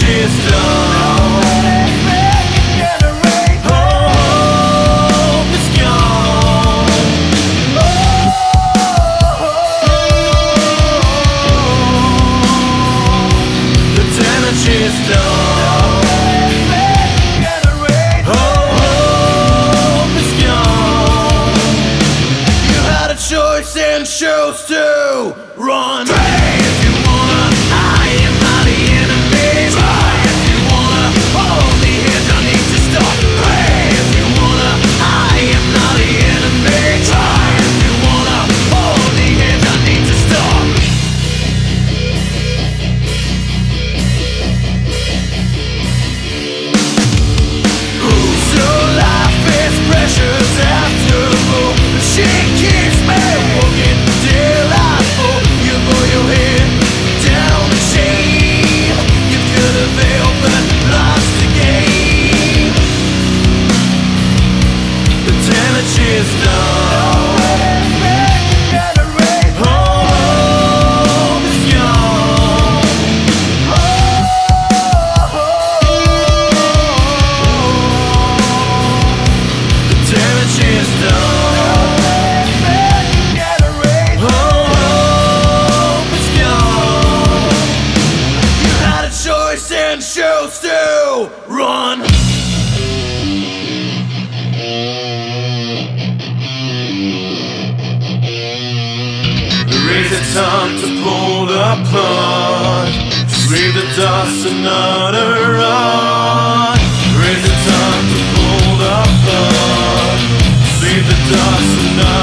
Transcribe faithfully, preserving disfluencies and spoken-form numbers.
is done. Hope is gone. The damage is done. Hope is gone. You had a choice and chose to run. Pray if you wanna, I am not the enemy. Try if you wanna, hold the edge, I need to stop. Pray if you wanna, I am not the enemy. Try if you wanna, hold the edge, I need to stop. So life is precious after all. She keeps me walking till I fall. You pull your head down the shame. You could have failed but lost the game. The damage is done. Hope is gone. The damage is done. Hope is gone. You had a choice and chose to run. There is a time to pull the plug. Read the dust another run. There is a time to pull the plug. Leave the dust another